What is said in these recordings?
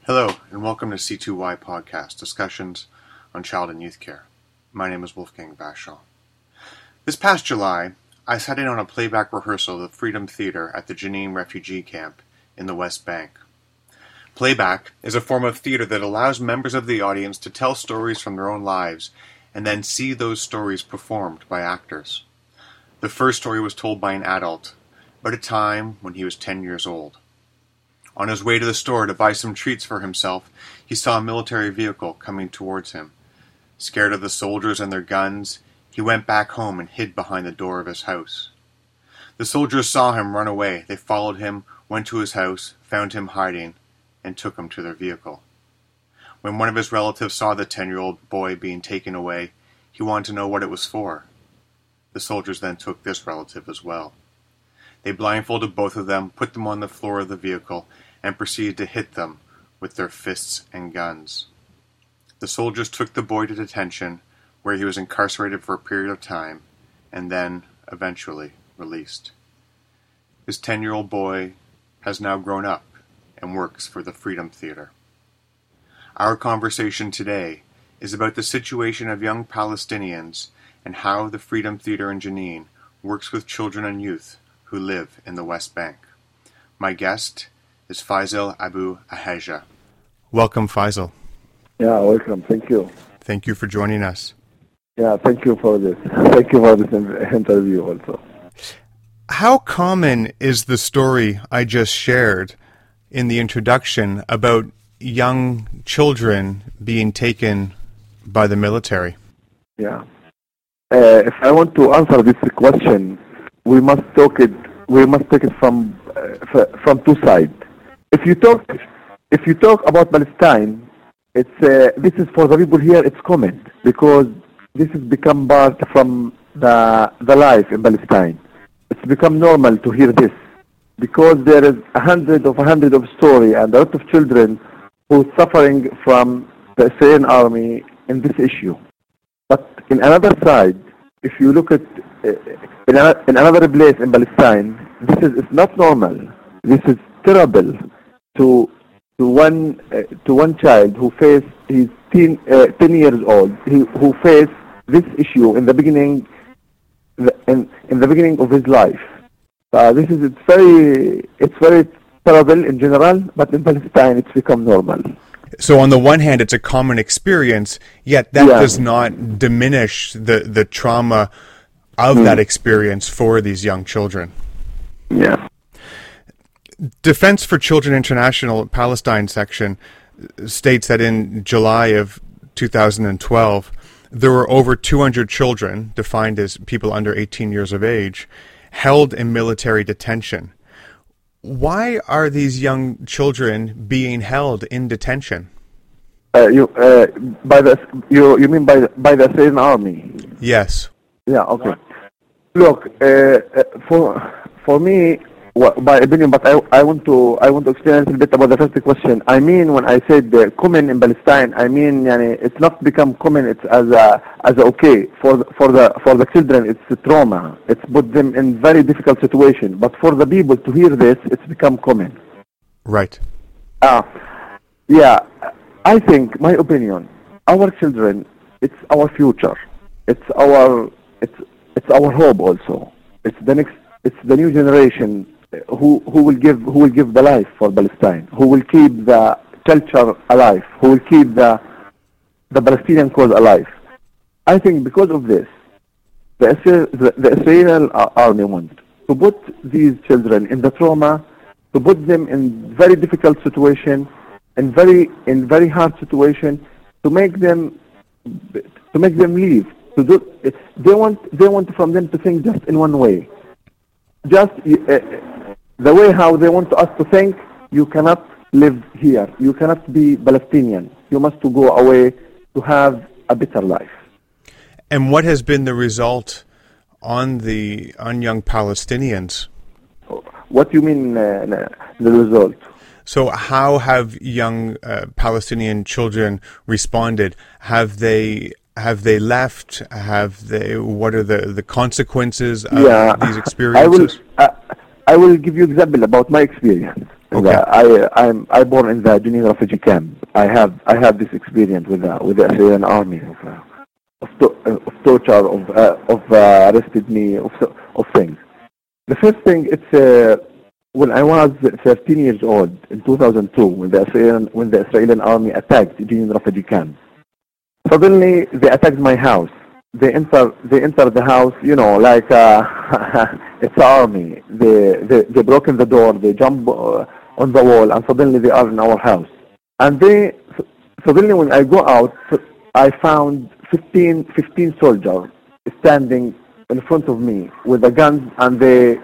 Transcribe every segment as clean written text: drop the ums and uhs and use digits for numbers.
Hello, and welcome to C2Y Podcast, discussions on child and youth care. My name is Wolfgang Vachon. This past July, I sat in on a playback rehearsal of the Freedom Theater at the Jenin refugee camp in the West Bank. Playback is a form of theater that allows members of the audience to tell stories from their own lives and then see those stories performed by actors. The first story was told by an adult, about a time when he was 10 years old. On his way to the store to buy some treats for himself, he saw a military vehicle coming towards him. Scared of the soldiers and their guns, he went back home and hid behind the door of his house. The soldiers saw him run away. They followed him, went to his house, found him hiding, and took him to their vehicle. When one of his relatives saw the 10-year-old boy being taken away, he wanted to know what it was for. The soldiers then took this relative as well. They blindfolded both of them, put them on the floor of the vehicle, and proceeded to hit them with their fists and guns. The soldiers took the boy to detention, where he was incarcerated for a period of time, and then, eventually, released. This 10-year-old boy has now grown up and works for the Freedom Theater. Our conversation today is about the situation of young Palestinians and how the Freedom Theater in Jenin works with children and youth who live in the West Bank. My guest is Faisal Abu Ahaja. Welcome, Faisal. Yeah, welcome. Thank you. Thank you for joining us. Yeah, thank you for this. Thank you for this interview also. How common is the story I just shared in the introduction about young children being taken by the military? Yeah. If I want to answer this question, we must take it from two sides. If you talk about Palestine, it's this is for the people here. It's common because this has become part from the life in Palestine. It's become normal to hear this because there is a hundred of story and a lot of children who are suffering from the Syrian army in this issue. But in another side, if you look at in another place in Palestine, it's not normal. This is terrible to one child who faced he's 10 years old who faced this issue in the beginning in the beginning of his life. It's very terrible in general, but in Palestine it's become normal. So on the one hand, it's a common experience, yet that does not diminish the trauma of that experience for these young children. Yeah. Defense for Children International Palestine section states that in July of 2012, there were over 200 children, defined as people under 18 years of age, held in military detention. Why are these young children being held in detention? You mean by the Syrian army? Yes. Yeah. Okay. Look, for me, my opinion, but I want to explain a little bit about the first question. I mean, when I said common in Palestine, I mean, it's not become common. It's as okay for the children. It's a trauma. It's put them in very difficult situation. But for the people to hear this, it's become common. Right. Yeah. I think, my opinion, our children, it's our future. It's our hope also. It's the new generation who will give the life for Palestine, who will keep the culture alive, who will keep the Palestinian cause alive. I think because of this, the Israeli army wants to put these children in the trauma, to put them in very difficult situation, in very hard situation, to make them leave. They want from them to think just in one way. Just the way how they want us to think. You cannot live here. You cannot be Palestinian. You must to go away to have a better life. And what has been the result on young Palestinians? What do you mean the result? So how have young Palestinian children responded? Have they left? What are the consequences of these experiences? I will give you example about my experience. Okay. I born in the Jenin refugee camp. I have this experience with the Syrian army of torture, of arrested me, of things. The first thing, it's when I was 13 years old in 2002, when the Israeli army attacked Jenin refugee camp. Suddenly they attacked my house. They enter the house, like it's an army. They broke in the door. They jump on the wall, and suddenly they are in our house. And suddenly when I go out, I found 15 soldiers standing in front of me with the guns, and the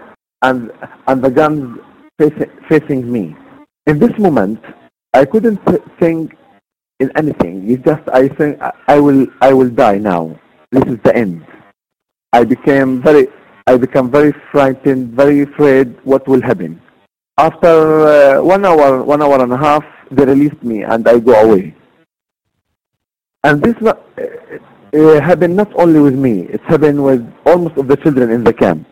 guns facing me. In this moment, I couldn't think in anything. It's just I think I will die now. This is the end. I became very frightened, very afraid what will happen. After 1 hour and a half, they released me and I go away. And this happened not only with me, it happened with almost of the children in the camp.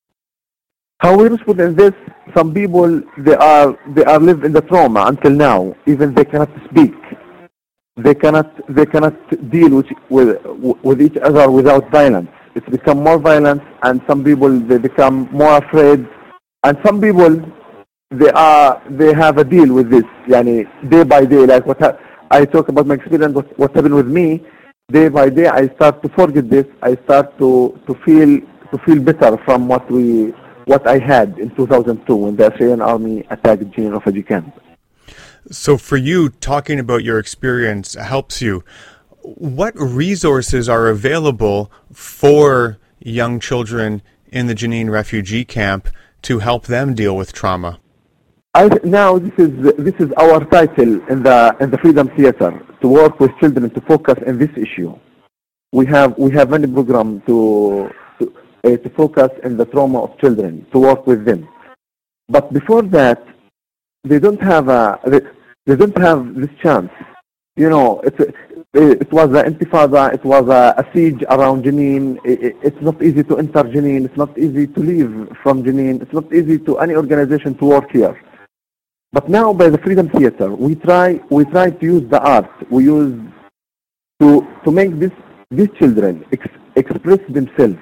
How we respond in this, some people, they are live in the trauma until now, even they cannot speak. They cannot deal with each other without violence. It's become more violent, and some people, they become more afraid, and some people, they have a deal with this, day by day. Like I talk about my experience, what happened with me. Day by day, I start to forget this. I start to feel better from what I had in 2002 when the Syrian army attacked Jenin refugee camp. So for you, talking about your experience helps you. What resources are available for young children in the Jenin refugee camp to help them deal with trauma? Now this is our title in the Freedom Theater, to work with children, to focus on this issue. We have many programs to focus on the trauma of children, to work with them. But before that, they don't have this chance. It was an intifada. It was a siege around Jenin. It's not easy to enter Jenin. It's not easy to leave from Jenin. It's not easy to any organization to work here. But now, by the Freedom Theater, we try to use the art. We use to make these children express themselves,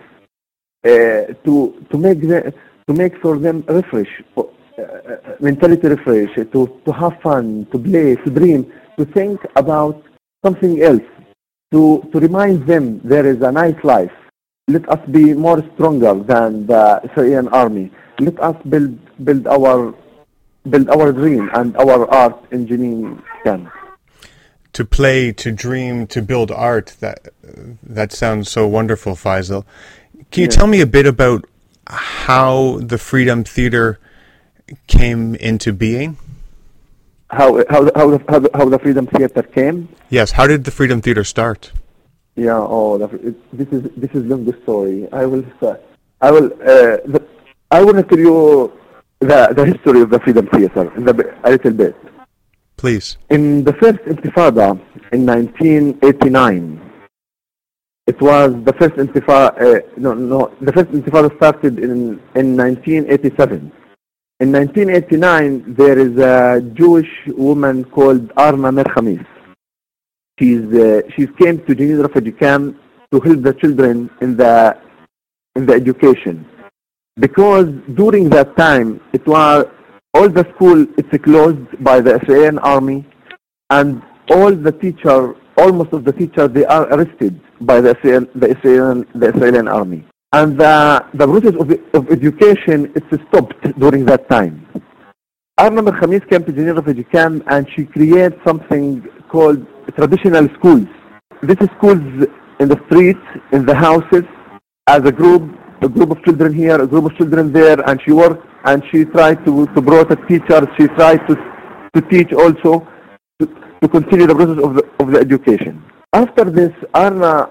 to make for them refresh, mentality refresh, to have fun, to play, to dream, to think about something else, to remind them there is a nice life. Let us be more stronger than the Syrian army. Let us build our dream and our art in Jenin camp. To play, to dream, to build art, that sounds so wonderful, Faisal. Can you tell me a bit about how the Freedom Theater came into being? How the Freedom Theater came? Yes. How did the Freedom Theater start? Yeah. This is long story. I will tell you the history of the Freedom Theater a little bit. Please. In the first Intifada in 1989, it was the first Intifada. The first Intifada started in 1987. In 1989, there is a Jewish woman called Arna Mer Khamis. She came to Jenin refugee camp to help the children in the education, because during that time it was all the school it's closed by the Israeli army, and almost of the teachers, they are arrested by the Israeli army. And the process of education is stopped during that time. Arna Mer Khamis came to Jenin refugee camp, and she created something called traditional schools. This is schools in the streets, in the houses, as a group of children here, a group of children there, and she worked and she tried to brought a teacher. She tried to teach also, to continue the process of the education. After this, Arna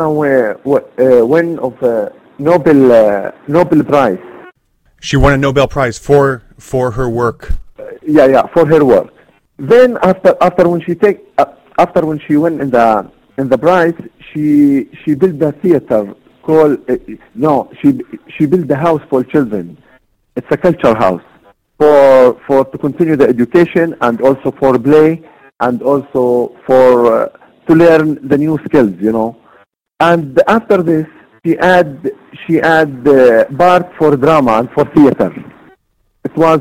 won of Nobel Prize. She won a Nobel Prize for her work. For her work. Then after when she went in the prize, she built a theater called she built a house for children. It's a culture house. for to continue the education and also for play and also for to learn the new skills, And after this, she add part for drama and for theater. It was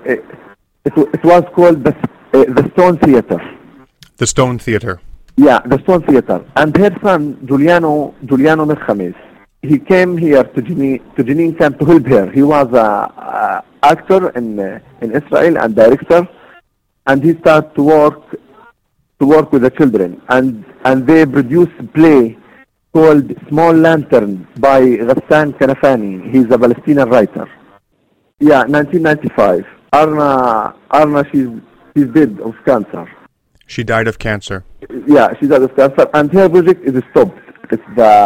called the Stone Theater. The Stone Theater. Yeah, the Stone Theater. And her son Giuliano Mirkhamis, he came here to Jenin camp to help her. He was a actor in Israel and director, and he started to work with the children, and they produced a play called Small Lantern by Ghassan Kanafani. He's a Palestinian writer. Yeah, 1995. Arna, she's dead of cancer. She died of cancer. Yeah, she died of cancer, and her project is stopped. It's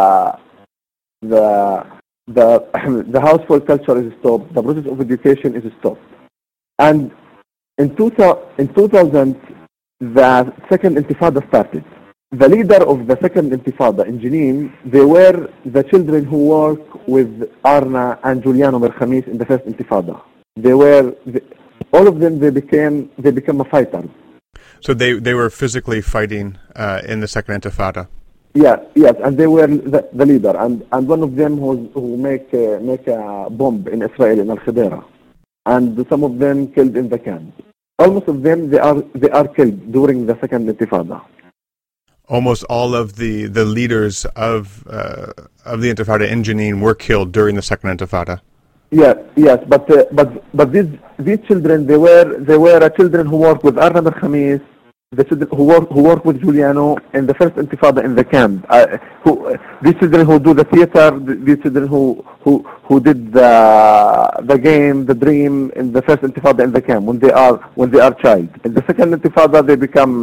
the household culture is stopped. The process of education is stopped. And in 2000, the second Intifada started. The leader of the second Intifada in Jenin, they were the children who work with Arna and Giuliano Mirkhamis in the first Intifada. All of them, they became a fighter. So they were physically fighting in the second Intifada. Yes, and they were the leader, and one of them who make a bomb in Israel in Al Khadera, and some of them killed in the camp. Almost of them they are killed during the second Intifada. Almost all of the leaders of the Intifada in Jenin were killed during the second Intifada. Yes, but these children they were children who worked with Arna Mirkhamis, the children who work with Giuliano in the first Intifada in the camp. These children who do the theater, these children who did the game, the dream in the first Intifada in the camp when they are child. In the second Intifada they became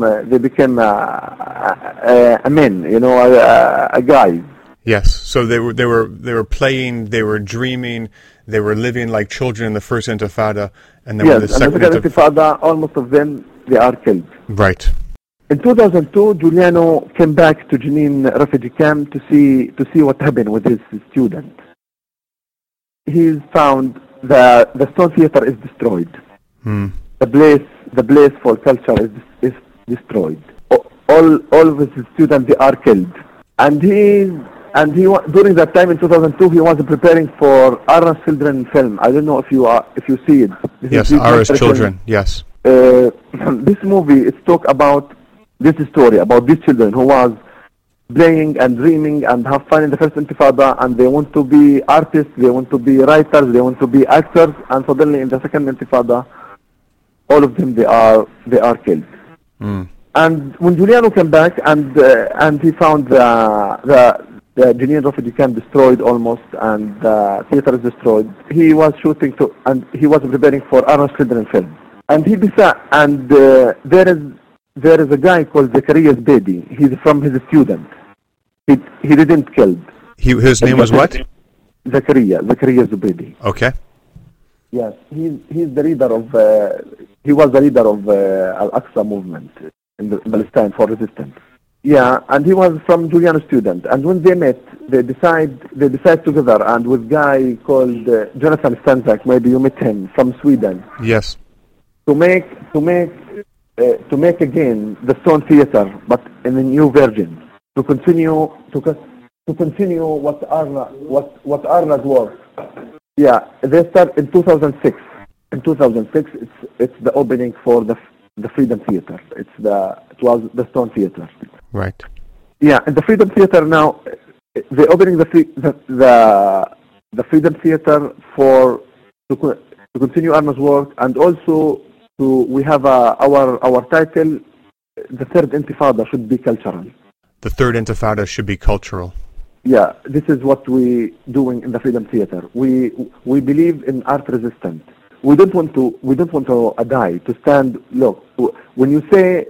a man, a guy. Yes, so they were playing, they were dreaming, they were living like children in the first Intifada, and then yes, when the second Intifada, almost of them they are killed. Right. In 2002, Giuliano came back to Jenin refugee camp to see what happened with his student. He found the Stone Theater is destroyed. The place for culture is destroyed. All of his students they are killed, and he during that time in 2002 he was preparing for Arna's Children film. I don't know if you see it. Yes, Arna's Children. Yes. This movie is talk about this story about these children who was playing and dreaming and have fun in the first Intifada, and they want to be artists, they want to be writers, they want to be actors, and suddenly in the second Intifada, all of them they are killed. And when Giuliano came back and he found the Jenin refugee camp destroyed almost, and the theater is destroyed, he was shooting and he was preparing for Arna's Children film. And he decided, and there is a guy called Zakaria Zubedi. He's from his student. He didn't kill. His name was what? Zakaria Zubedi. Okay. Yes, he's the leader of. He was the leader of Al-Aqsa movement in Palestine for resistance. Yeah, and he was from Giuliano's student. And when they met, they decide together, and with a guy called Jonathan Stanzak. Maybe you met him from Sweden. Yes. To make again the Stone Theater, but in a new version, to continue what Arna's work. Yeah, they start in 2006. In 2006, it's the opening for the Freedom Theater. It was the Stone Theater. Right. Yeah, and the Freedom Theater now, they're opening the Freedom Theater to continue Arna's work, and also we have our title, the third Intifada should be cultural. The third Intifada should be cultural. Yeah, this is what we doing in the Freedom Theater. We believe in art resistance. We don't want to die to stand. Look, when you said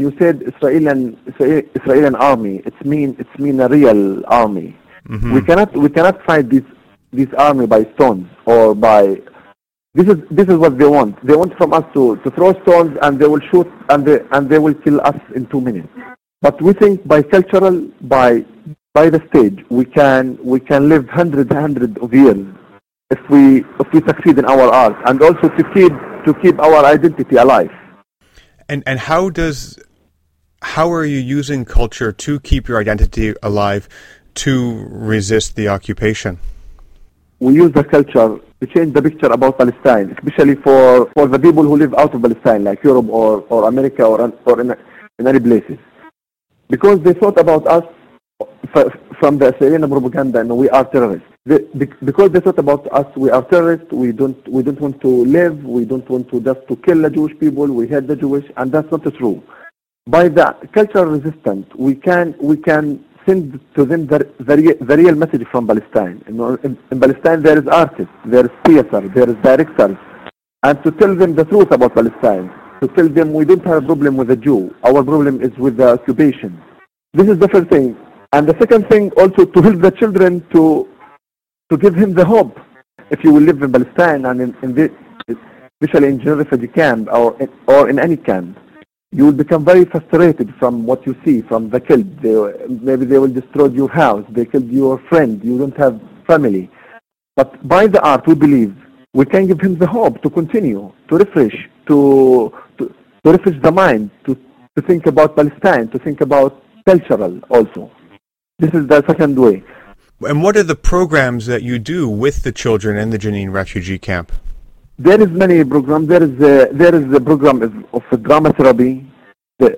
Israeli army, it's mean a real army. Mm-hmm. We cannot fight this army by stones or by. This is what they want. They want from us to throw stones, and they will shoot, and they will kill us in 2 minutes. But we think by cultural, by the stage, we can live hundreds of years if we succeed in our art, and also to keep to keep our identity alive. And how are you using culture to keep your identity alive, to resist the occupation? We use the culture to change the picture about Palestine, especially for the people who live out of Palestine, like Europe or America or in any places. Because they thought about us from the Syrian propaganda, and we are terrorists. Because they thought about us, we are terrorists. We don't want to live. We don't want to just to kill the Jewish people. We hate the Jewish, and that's not true. By the cultural resistance, we can send to them the real message from Palestine. In Palestine, there is artists, there is theater, there is directors, and to tell them the truth about Palestine. To tell them we don't have a problem with the Jew. Our problem is with the occupation. This is the first thing. And the second thing, also to help the children to give him the hope. If you will live in Palestine and especially in a refugee camp or in any camp, you will become very frustrated from what you see, from the killed. Maybe they will destroy your house. They killed your friend. You don't have family. But by the art, we believe we can give him the hope to continue, to refresh, to refresh the mind, to think about Palestine, to think about cultural also. This is the second way. And what are the programs that you do with the children in the Jenin refugee camp? There is many programs. There is a program of drama therapy. They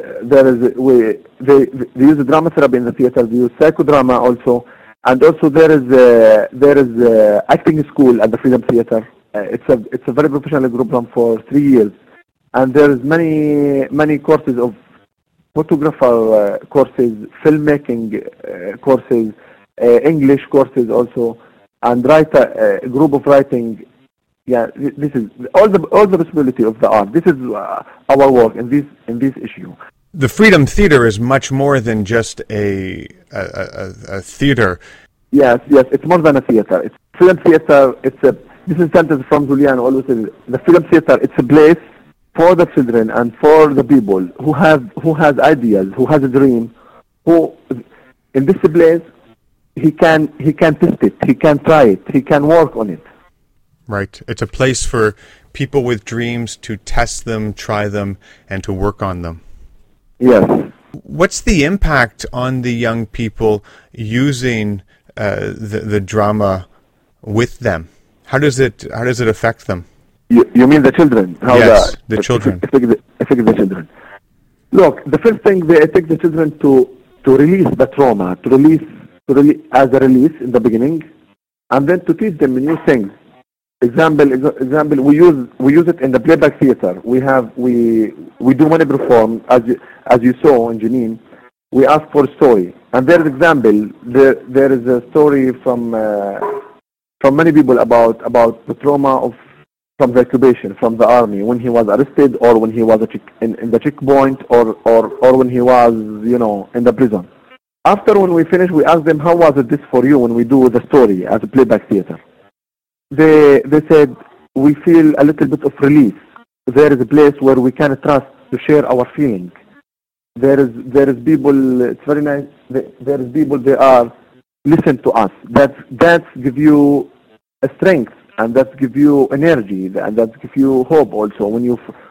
use drama therapy in the theater. They use psychodrama also, and also there is acting school at the Freedom Theater. It's a very professional program for 3 years, and there is many courses of photographer courses, filmmaking courses, English courses also, and a group of writing. Yeah, this is all the possibility of the art. This is our work in this issue. The Freedom Theater is much more than just a theater. Yes, it's more than a theater. It's Freedom Theater. This is sentence from Julian always says, the Freedom Theater. It's a place for the children and for the people who has ideas, who has a dream, who in this place he can test it, he can try it, he can work on it. Right. It's a place for people with dreams to test them, try them, and to work on them. Yes. What's the impact on the young people using the drama with them? How does it affect them? You mean the children? Yes, the children. Affect the children. Look, the first thing they take the children to release the trauma, to release as a release in the beginning, and then to teach them new things. Example, we use it in the playback theater. We do many perform as you saw in Jenin. We ask for a story, and there is example. There is a story from many people about the trauma from the occupation, from the army, when he was arrested, or when he was in the checkpoint, or when he was in the prison. After when we finish, we ask them, how was it this for you when we do the story as a playback theater? They said, we feel a little bit of relief. There is a place where we can trust to share our feelings. There is people, it's very nice, there is people, they are listen to us. That give you a strength, and that give you energy, and that give you hope also. When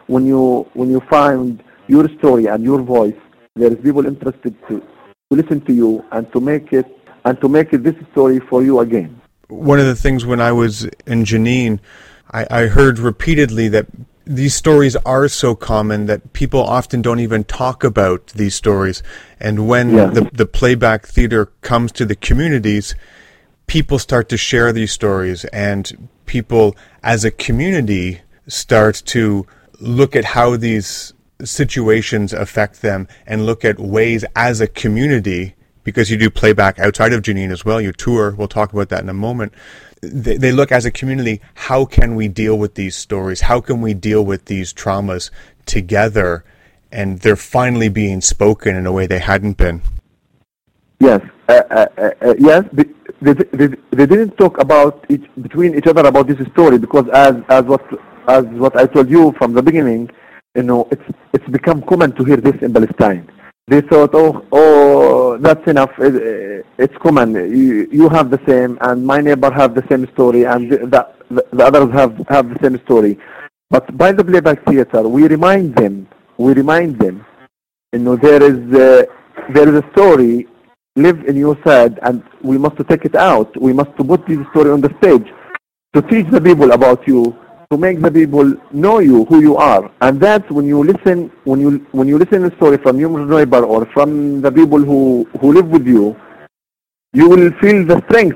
you find your story and your voice, there is people interested to listen to you and to make it this story for you again. One of the things when I was in Jenin, I heard repeatedly that these stories are so common that people often don't even talk about these stories. And when the playback theater comes to the communities, people start to share these stories, and people as a community start to look at how these situations affect them and look at ways as a community, because you do playback outside of Jenin as well, you tour, we'll talk about that in a moment. They look as a community, how can we deal with these stories? How can we deal with these traumas together? And they're finally being spoken in a way they hadn't been. Yes, yes. They didn't talk about between each other about this story, because as what I told you from the beginning, it's become common to hear this in Palestine. They thought, oh, that's enough. It's common. You have the same, and my neighbor have the same story, and the others have the same story. But by the playback theater, we remind them, there is a story live in your side, and we must take it out. We must put this story on the stage to teach the people about you, to make the people know you, who you are. And that's when you listen, when you listen to the story from your neighbor or from the people who live with you, you will feel the strength.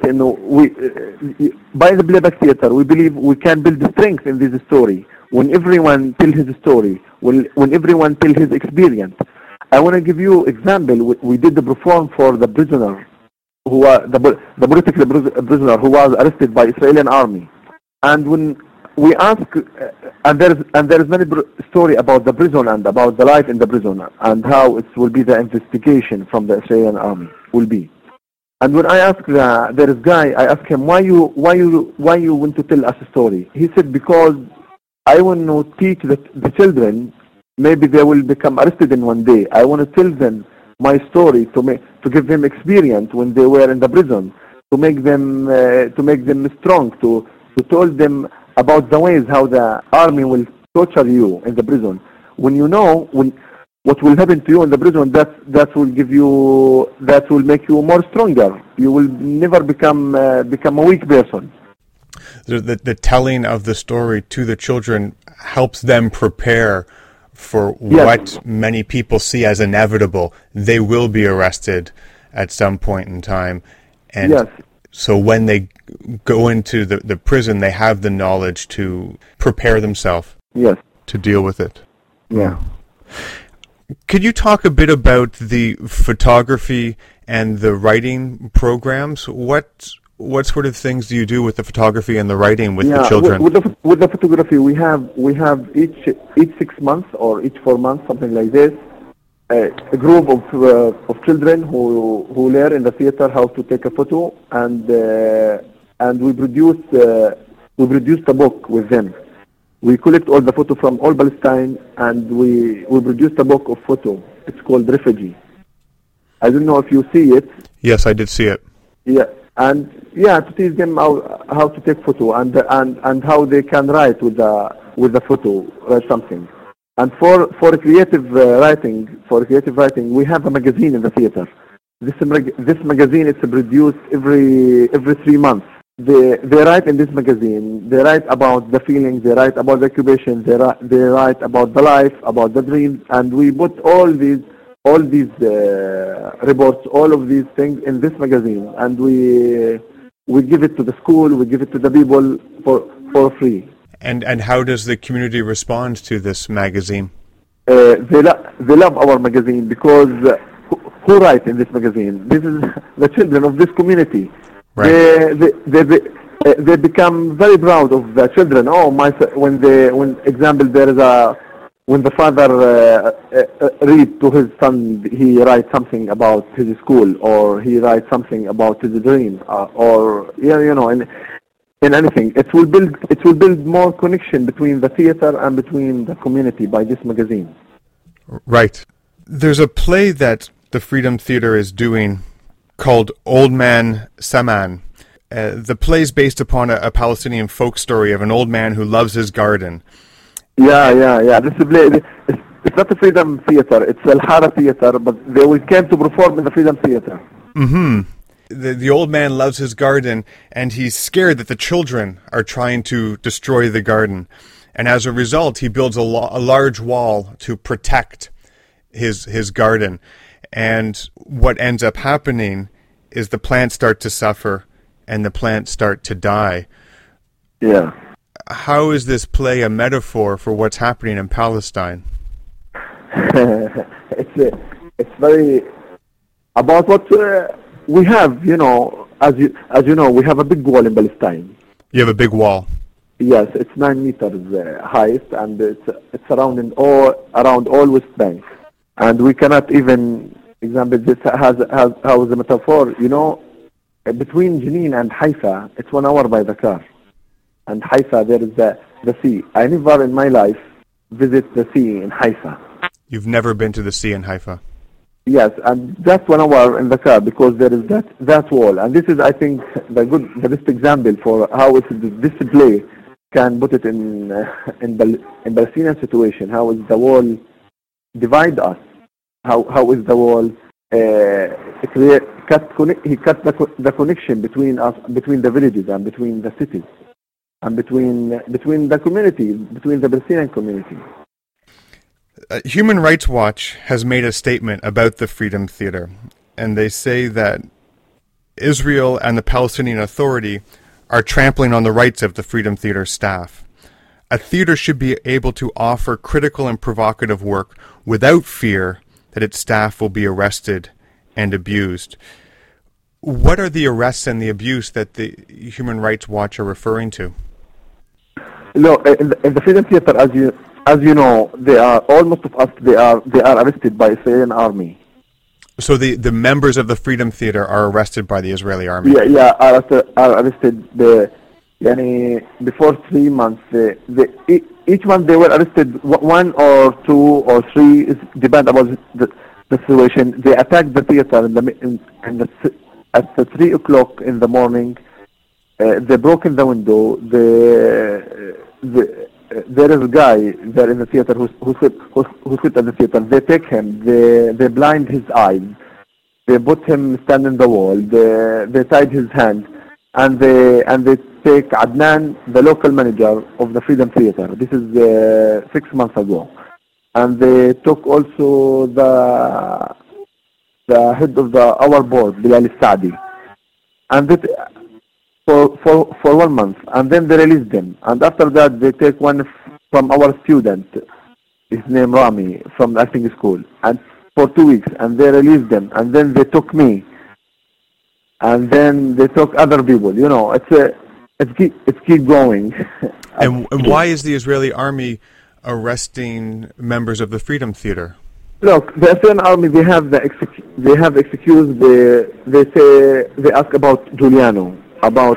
By the playback theater, we believe we can build the strength in this story. When everyone tells his story, when everyone tells his experience. I want to give you example. We did the perform for the prisoner, who was the political prisoner who was arrested by Israeli army. And when we ask, and there is many story about the prison and about the life in the prison and how it will be the investigation from the Israeli army will be. And when I asked there is guy, I asked him why you want to tell us a story. He said because I want to teach the children. Maybe they will become arrested in one day. I want to tell them my story to give them experience when they were in the prison, to make them strong, to tell them about the ways how the army will torture you in the prison. When you know what will happen to you in the prison, that will make you more stronger. You will never become a weak person. The telling of the story to the children helps them prepare for what many people see as inevitable. They will be arrested at some point in time. And so when they go into the prison, they have the knowledge to prepare themselves to deal with it. Yeah. Could you talk a bit about the photography and the writing programs? What sort of things do you do with the photography and the writing with the children? With the photography, we have each 6 months or each 4 months, something like this, a group of children who learn in the theater how to take a photo, and we produce a book with them. We collect all the photo from all Palestine, and we produce a book of photo. It's called Refugee. I don't know if you see it. Yes, I did see it. Yeah. And to teach them how to take photo and how they can write with the photo, write something. And for creative writing, we have a magazine in the theater. This magazine is produced every 3 months. They write in this magazine. They write about the feelings. They write about the occupation. They write about the life, about the dreams, and we put all these reports, all of these things in this magazine, and we give it to the school, we give it to the people for free. And how does the community respond to this magazine? They love our magazine because who writes in this magazine? This is the children of this community. Right. They become very proud of the children. When the father read to his son, he writes something about his school, or he writes something about his dream, in anything. It will build more connection between the theater and between the community by this magazine. Right. There's a play that the Freedom Theater is doing called Old Man Saman. The play is based upon a Palestinian folk story of an old man who loves his garden. Yeah. This is it's not the Freedom Theater. It's Al Hara Theater, but they came to perform in the Freedom Theater. Mm-hmm. The old man loves his garden, and he's scared that the children are trying to destroy the garden. And as a result, he builds a large wall to protect his garden. And what ends up happening is the plants start to suffer, and the plants start to die. Yeah. How is this play a metaphor for what's happening in Palestine? It's very about what we have. As you know, we have a big wall in Palestine. You have a big wall. Yes, it's 9 meters height, and it's around all West Bank, and we cannot even example this has a metaphor. Between Jenin and Haifa, it's 1 hour by the car. And Haifa, there is the sea. I never in my life visit the sea in Haifa. You've never been to the sea in Haifa? Yes, and that's 1 hour in the car because there is that wall. And this is, I think, the best example for how this play can put it in Palestinian situation? How is the wall divide us? How is the wall he cut the connection between us, between the villages and between the cities, and between the community, between the Palestinian community. Human Rights Watch has made a statement about the Freedom Theater, and they say that Israel and the Palestinian Authority are trampling on the rights of the Freedom Theater staff. A theater should be able to offer critical and provocative work without fear that its staff will be arrested and abused. What are the arrests and the abuse that the Human Rights Watch are referring to? No, in the Freedom Theater, as you know, they are almost of us. They are arrested by Israeli army. So the members of the Freedom Theater are arrested by the Israeli army. Yeah, are arrested. Before 3 months, each month they were arrested 1 or 2 or 3, depend about the situation. They attacked the theater at 3 o'clock in the morning. They broke in the window. There is a guy there in the theater who sit at the theater. They take him. They blind his eyes. They put him stand in the wall. They tied his hand, and they take Adnan, the local manager of the Freedom Theater. This is 6 months ago, and they took also the head of our board, Bilal Saadi, and for 1 month, and then they released them. And after that, they take one from our student, his name Rami, from the acting school, and for 2 weeks, and they released them. And then they took me, and then they took other people. You know, it's keep going. And why is the Israeli army arresting members of the Freedom Theater? Look, the Israeli army, they have excuse. They ask about Giuliano, about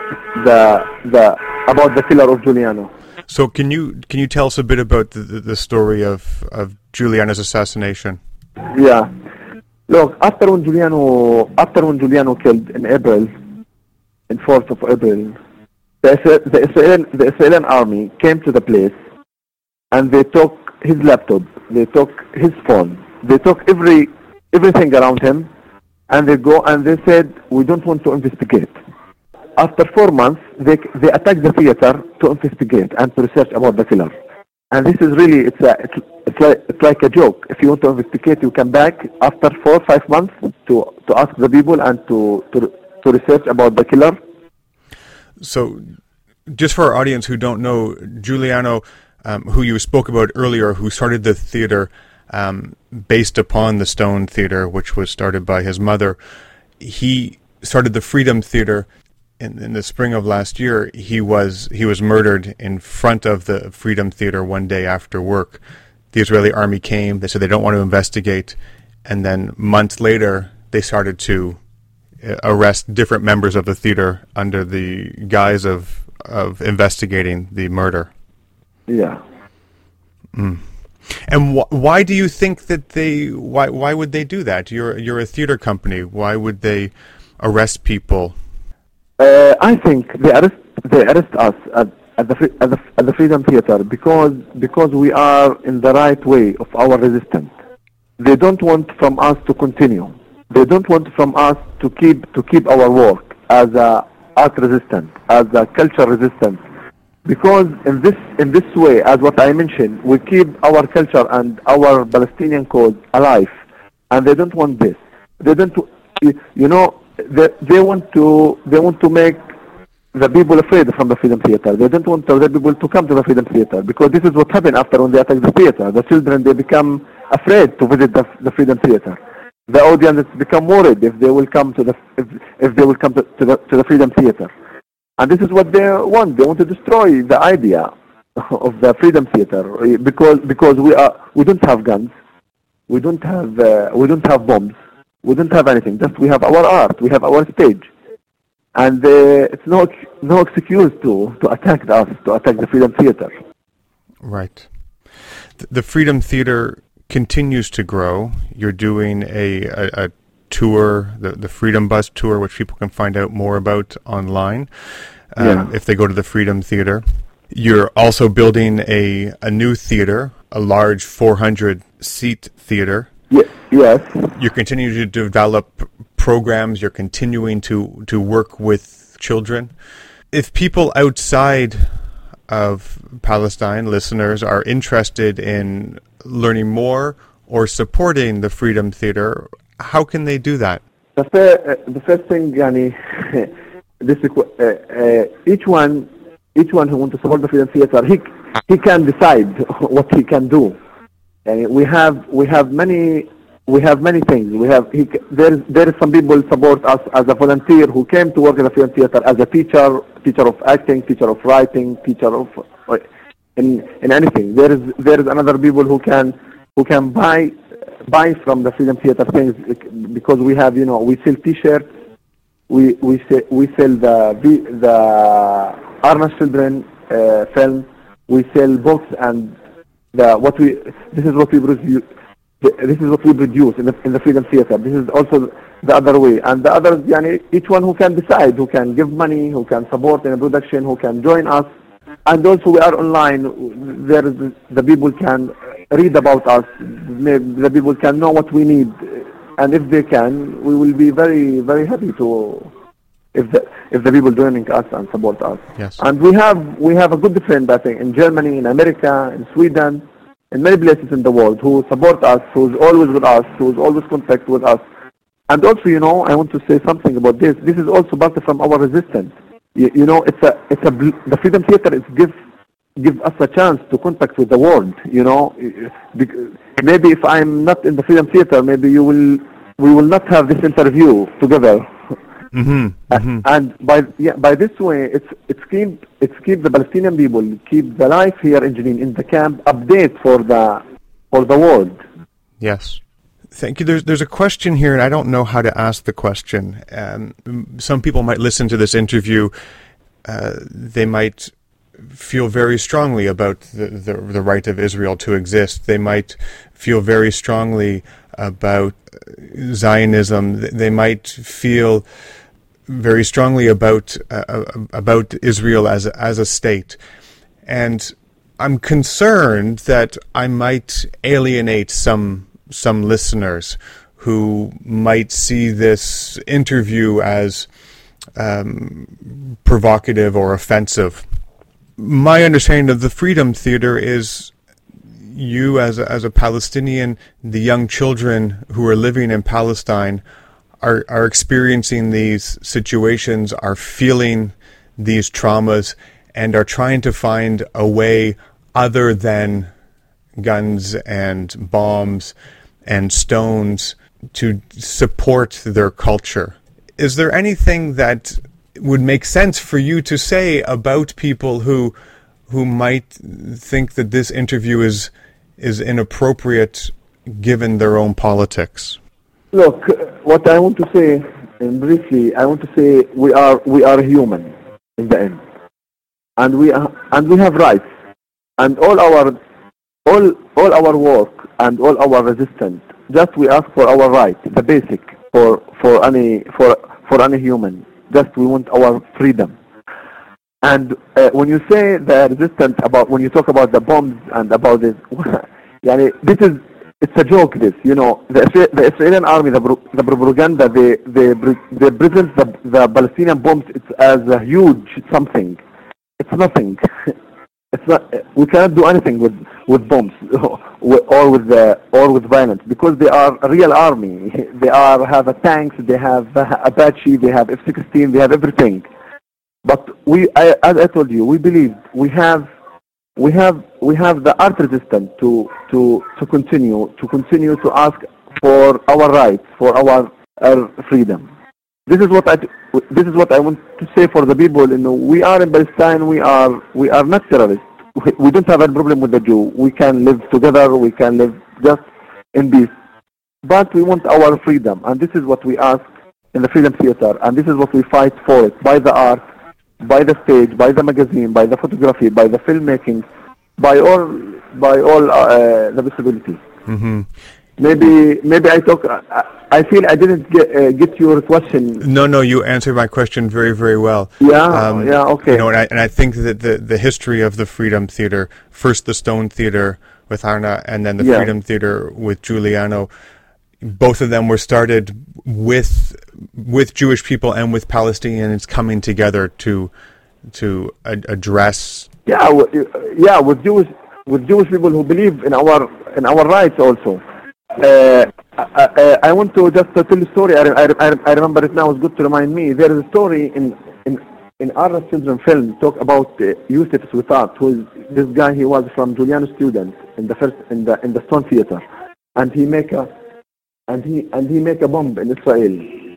the killer of Giuliano. So can you tell us a bit about the story of Giuliano's assassination? Yeah. Look, after when Giuliano killed in April, in 4th of April, the Israeli army came to the place, and they took his laptop, they took his phone, they took everything around him, and they said, we don't want to investigate. After 4 months, they attacked the theater to investigate and to research about the killer. And this is really, it's like a joke. If you want to investigate, you come back after 4 or 5 months to ask the people and to research about the killer. So, just for our audience who don't know, Giuliano, who you spoke about earlier, who started the theater based upon the Stone Theater, which was started by his mother, he started the Freedom Theater. In the spring of last year, he was murdered in front of the Freedom Theater one day after work. The Israeli army came. They said they don't want to investigate, and then months later, they started to arrest different members of the theater under the guise of investigating the murder. Yeah. Mm. And why do you think that why would they do that? You're a theater company. Why would they arrest people? I think they arrest us at the Freedom Theater because we are in the right way of our resistance. They don't want from us to continue. They don't want from us to keep our work as a art resistance, as a culture resistance. Because in this way, as what I mentioned, we keep our culture and our Palestinian cause alive, and they don't want this. They don't, They want to make the people afraid from the Freedom Theater. They don't want the people to come to the Freedom Theater, because this is what happened after when they attack the theater. The children, they become afraid to visit the Freedom Theater. The audience become worried if they will come to the Freedom Theater, and this is what they want. They want to destroy the idea of the Freedom Theater because we don't have guns, we don't have bombs. We don't have anything. Just we have our art. We have our stage, and it's no excuse to attack us, to attack the Freedom Theater. Right. The Freedom Theater continues to grow. You're doing a tour, the Freedom Bus tour, which people can find out more about online if they go to the Freedom Theater. You're also building a new theater, a large 400-seat theater. Yes. You're continuing to develop programs. You're continuing to work with children. If people outside of Palestine, listeners, are interested in learning more or supporting the Freedom Theater, how can they do that? The first thing, Yani, each one who wants to support the Freedom Theater, he can decide what he can do. And we have many things. There is some people support us as a volunteer who came to work in the Freedom Theater as a teacher of acting, teacher of writing, teacher of in anything. There is another people who can buy from the Freedom Theater things, because we have, we sell T-shirts, we sell the Arnold Children film, we sell books, and this is what we produce. This is what we produce in the Freedom Theater. This is also the other way, and the others, each one who can decide, who can give money, who can support in a production, who can join us. And also we are online. The people can read about us. The people can know what we need, and if they can, we will be very, very happy to if the people joining us and support us. Yes. And we have a good friend, I think, in Germany, in America, in Sweden, in many places in the world, who support us, who's always with us, who's always contact with us. And also, I want to say something about this. This is also part from our resistance. The Freedom Theater is give us a chance to contact with the world. Maybe if I'm not in the Freedom Theater, maybe we will not have this interview together. Mm-hmm. Mm-hmm. And by this way, it's keep the Palestinian people, keep the life here in Jenin, in the camp, update for the world. Yes. Thank you. There's a question here, and I don't know how to ask the question. Some people might listen to this interview. They might feel very strongly about the right of Israel to exist. They might feel very strongly about Zionism. They might feel very strongly about Israel as a state. And I'm concerned that I might alienate some listeners who might see this interview as provocative or offensive. My understanding of the Freedom Theater is you as a Palestinian, the young children who are living in Palestine are experiencing these situations, are feeling these traumas, and are trying to find a way other than guns and bombs and stones to support their culture. Is there anything that would make sense for you to say about people who might think that this interview is inappropriate given their own politics? Look, what I want to say, briefly, I want to say we are human in the end, and we have rights, and all our work and all our resistance. Just we ask for our right, the basic for any human. Just we want our freedom. And when you say the resistance when you talk about the bombs and about this, it's a joke. The Israeli army, the propaganda, they present the Palestinian bombs as a huge something. It's nothing. It's not. We cannot do anything with bombs or with violence, because they are a real army. They have tanks. They have Apache. They have F-16. They have everything. But as I told you, we believe we have the art resistance to continue to ask for our rights, for our freedom. This is what I want to say for the people. We are in Palestine. We are not terrorists. We don't have a problem with the Jew. We can live together. We can live just in peace. But we want our freedom, and this is what we ask in the Freedom Theater, and this is what we fight for it, by the art, by the stage, by the magazine, by the photography, by the filmmaking, by all the visibility. Mm-hmm. Maybe I talk. I feel I didn't get your question. No, you answered my question very, very well. Yeah, okay. You know, and I think that the history of the Freedom Theater, first the Stone Theater with Arna, and then the Freedom Theater with Giuliano, both of them were started with Jewish people and with Palestinians coming together to address. With Jewish people who believe in our rights also. I want to just tell a story. I remember it now. It's good to remind me. There is a story in our children film talk about Yusuf Switat, who is this guy. He was from Giuliano student in the Stone Theater, and he make a bomb in Israel,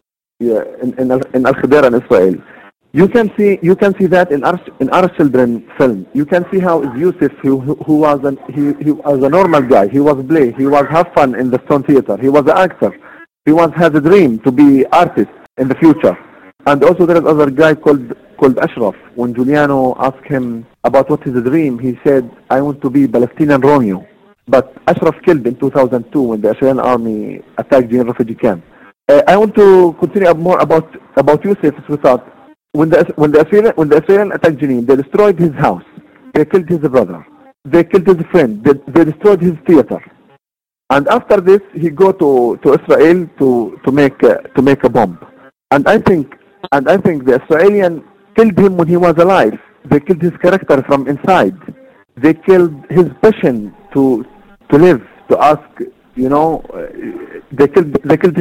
in Al Khadera in Israel. You can see that in our children film. You can see how Yusuf, who was a normal guy. He was play. He was have fun in the Stone Theater. He was an actor. He has a dream to be artist in the future. And also there is other guy called Ashraf. When Giuliano asked him about what is the dream, he said, "I want to be Palestinian Romeo." But Ashraf killed in 2002 when the Israeli army attacked the refugee camp. I want to continue more about Yusuf Switat. When the Israelis attacked Jenin, they destroyed his house. They killed his brother. They killed his friend. They destroyed his theater. And after this, he go to Israel to make a bomb. And I think the Israelis killed him when he was alive. They killed his character from inside. They killed his passion to live, to ask. You know, they killed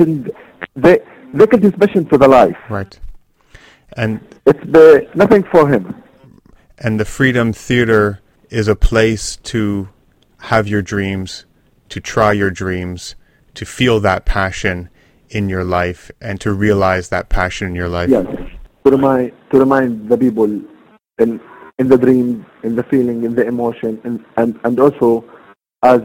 his passion to the life. Right. And it's nothing for him. And the Freedom Theater is a place to have your dreams, to try your dreams, to feel that passion in your life, and to realize that passion in your life. Yes, to remind the people in the dream, in the feeling, in the emotion, and also as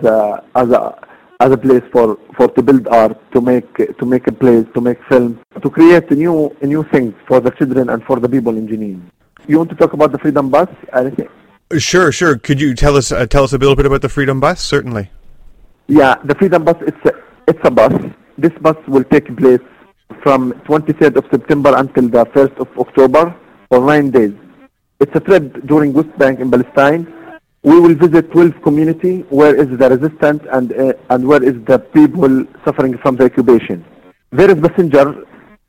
a place for to build art, to make a place, to make film, to create a new thing for the children and for the people in Jenin. You want to talk about the Freedom Bus? Anything? Sure. Could you tell us a little bit about the Freedom Bus? Certainly. Yeah, the Freedom Bus. It's a bus. This bus will take place from 23rd of September until the 1st of October for 9 days. It's a trip during West Bank in Palestine. We will visit 12 community where is the resistance and where is the people suffering from the occupation. There is passengers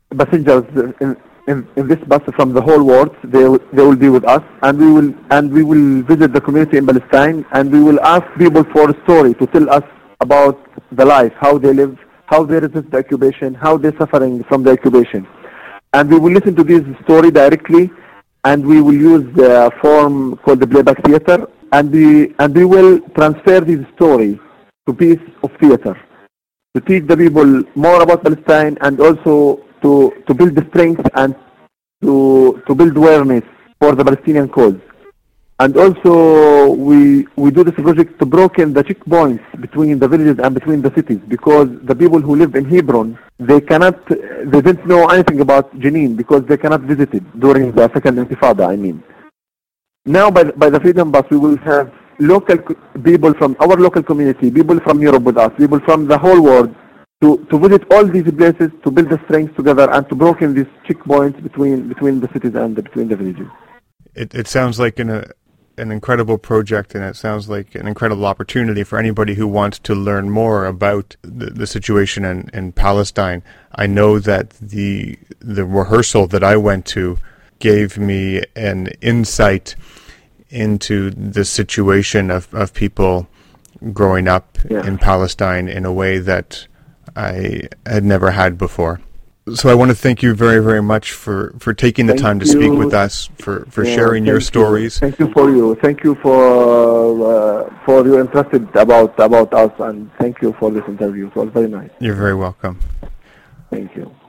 in this bus from the whole world. They will be with us, and we will visit the community in Palestine, and we will ask people for a story to tell us about the life, how they live, how they resist the occupation, how they're suffering from the occupation, and we will listen to this story directly, and we will use the form called the playback theater. And we will transfer this story to piece of theater to teach the people more about Palestine, and also to build the strength and to build awareness for the Palestinian cause. And also we do this project to broken the checkpoints between the villages and between the cities, because the people who live in Hebron, they didn't know anything about Jenin because they cannot visit it during the Second Intifada, I mean. Now, by the Freedom Bus, we will have local people from our local community, people from Europe with us, people from the whole world, to visit all these places, to build the strength together, and to broken these checkpoints between the cities and between the villages. It sounds like an incredible project, and it sounds like an incredible opportunity for anybody who wants to learn more about the situation in Palestine. I know that the rehearsal that I went to gave me an insight into the situation of people growing up in Palestine in a way that I had never had before. So I want to thank you very, very much for taking the time to speak with us, for sharing your stories. Thank you for your interest about us, and thank you for this interview. It was very nice. You're very welcome. Thank you.